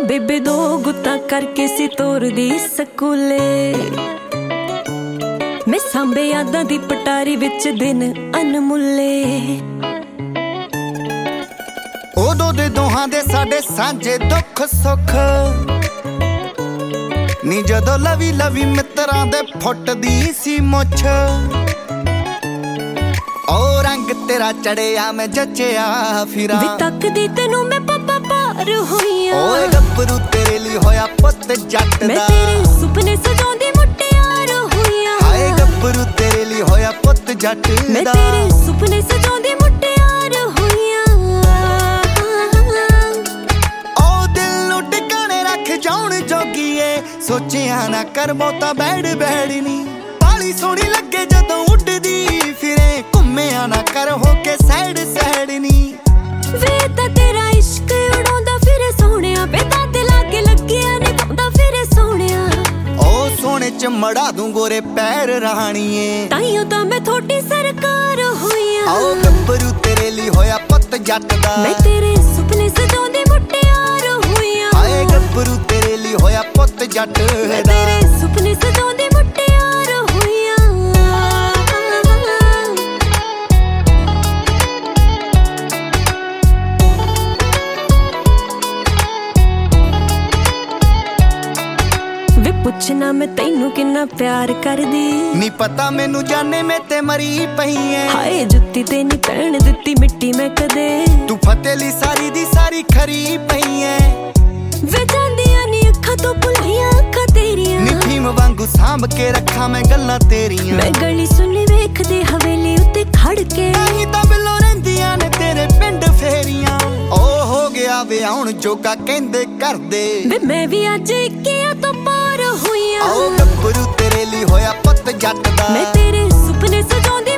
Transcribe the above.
ਬੇਬੇ ਦੋ ਗੁੱਤਾਂ ਕਰਕੇ ਸੀ ਤੋਰਦੀ ਸਕੂਲੇ। ਮੈਂ ਸਾਂਭੇ ਯਾਦਾਂ ਦੀ ਪਟਾਰੀ ਵਿੱਚ ਦਿਨ ਅਨਮੁੱਲੇ। ਉਦੋਂ ਦੇ ਦੋਹਾਂ ਦੇ ਸਾਡੇ ਸਾਂਝੇ ਦੁੱਖ ਸੁੱਖ ਨੀ ਜਦੋਂ ਲਵੀ ਲਵੀ ਮਿੱਤਰਾਂ ਦੇ ਫੁੱਟਦੀ ਸੀ ਮੁੱਛ। ਉਹ ਰੰਗ ਤੇਰਾ ਚੜਿਆ ਮੈਂ ਜੱਜਿਆ ਫਿਰਾਂ ਵੀ ਤੱਕਦੀ ਤੈਨੂੰ ਮੈਂ ਪਾਪਾ ਪਾਰ ਹੋਈਆਂ। ਓਏ ਗੱਭਰੂ ਤੇਰੇ ਲਈ ਹੋਇਆ ਪੁੱਤ ਜੱਟ ਦਾ। ਮੈਂ ਤੇਰੇ ਸੁਪਨੇ ਸਜਾਉਂਦੀ ਮੁਟਿਆਰ ਹੋਈਆਂ। ਹਾਏ ਗੱਭਰੂ ਤੇਰੇ ਲਈ ਹੋਇਆ ਪੁੱਤ ਜੱਟ ਦਾ। ਮੈਂ ਤੇਰੇ ਸੁਪਨੇ ਸਜਾਉਂਦੀ ਮੁਟਿਆਰ ਹੋਈਆਂ। ਉਹ ਦਿਲ ਨੂੰ ਟਿਕਾਣੇ ਰੱਖ ਜਾਉਣ ਜੋਗੀਏ ਸੋਚਿਆ ਨਾ ਕਰ ਬਹੁਤਾ ਬੈੜ ਬੈੜਨੀ। ਬਾਲੀ ਸੋਹਣੀ ਲੱਗੇ ਜਦੋਂ ਉੱਡਦੀ ਫਿਰੇ ਘੁੰਮਿਆ ਨਾ ਕਰ ਹੋ ਕੇ ਸੈਡ ਸੈਡਨੀ। ਵੇ ਤਾਂ ਤੇਰਾ ਇਸ਼ਕ ਉਡਾਉਂਦਾ ਫਿਰੇ ਸੋਹਣਿਆ। ਬੇਤਾ ਤੇ ਲਾਗੇ ਲੱਗਿਆ ਨਹੀਂ ਪਾਉਂਦਾ ਫਿਰੇ ਸੋਹਣਿਆ। ਉਹ ਸੋਹਣੇ ਚ ਮੜਾ ਦੂੰ ਗੋਰੇ ਪੈਰ ਰਾਣੀਏ। ਤਾਈਓ ਤਾਂ ਮੈਂ ਥੋੜੀ ਸਰਕਾਰ ਹੋਈਆਂ। ਆਓ ਗੱਭਰੂ ਤੇਰੇ ਲਈ ਹੋਇਆ ਪੁੱਤ ਜੱਟ ਦਾ। ਮੈਂ ਤੇਰੇ ਸੁਪਨੇ ਸਜਾਉਂਦੀ ਮੁਟਿਆਰ ਹੋਈਆਂ। ਹਾਏ ਗੱਭਰੂ ਤੇਰੇ ਲਈ ਹੋਇਆ ਪੁੱਤ ਜੱਟ ਮੈਂ ਦਾ। ਤੇਰੇ ਸੁਪਨੇ ਸਜਾਉਂਦੀ ਮੁਟਿਆਰ ਹੋਈਆਂ। ਵੇ ਪੁੱਛਣਾ ਮੈਂ ਤੈਨੂੰ ਕਿੰਨਾ ਪਿਆਰ ਕਰਦੀ। ਨੀ ਪਤਾ ਮੈਨੂੰ ਜਾਣੇ ਮੈਂ ਤੇ ਮਰੀ ਪਈ ਐ। ਹਾਏ ਜੁੱਤੀ ਤੇ ਨੀ ਪੈਣ ਦਿੱਤੀ ਮਿੱਟੀ ਮੈਂ ਕਦੇ। ਤੂੰ ਫਤਿਹ ਲਈ ਸਾਰੀ ਦੀ ਸਾਰੀ ਖਰੀ ਪਈ ਐ। ਵੇ ਜਾਂਦੀਆਂ ਨੀ ਅੱਖਾਂ ਤੋਂ ਭੁੱਲੀਆਂ ਅੱਖਾਂ ਤੇਰੀਆਂ। ਨੀ ਭੀਮ ਵਾਂਗੂ ਸਾਂਭ ਕੇ ਰੱਖਾਂ ਮੈਂ ਗੱਲਾਂ ਤੇਰੀਆਂ। ਮੈਂ ਗਲੀ ਸੁਣੀ ਵੇਖਦੇ ਹਵੇਲੀ ਉੱਤੇ ਖੜ ਕੇ। ਨਹੀਂ ਤਾਂ ਬਿੱਲੋ ਰਹਿੰਦੀਆਂ ਨੇ ਤੇਰੇ ਪਿੰਡ ਫੇਰੀਆਂ। ਉਹ ਹੋ ਗਿਆ ਵਿਆਹੁਣ ਜੋਗਾ ਕਹਿੰਦੇ ਕਰਦੇ। ਵੇ ਮੈਂ ਵੀ ਅੱਜ ਇੱਕਿਆਂ ਤੋਂ ਪਾਰ ਹੋਈਆਂ। ਆਓ ਗੱਭਰੂ ਤੇਰੇ ਲਈ ਹੋਇਆ ਪੁੱਤ ਜੱਟ ਦਾ। ਮੈਂ ਤੇਰੇ ਸੁਪਨੇ ਸਜਾਉਂਦੀ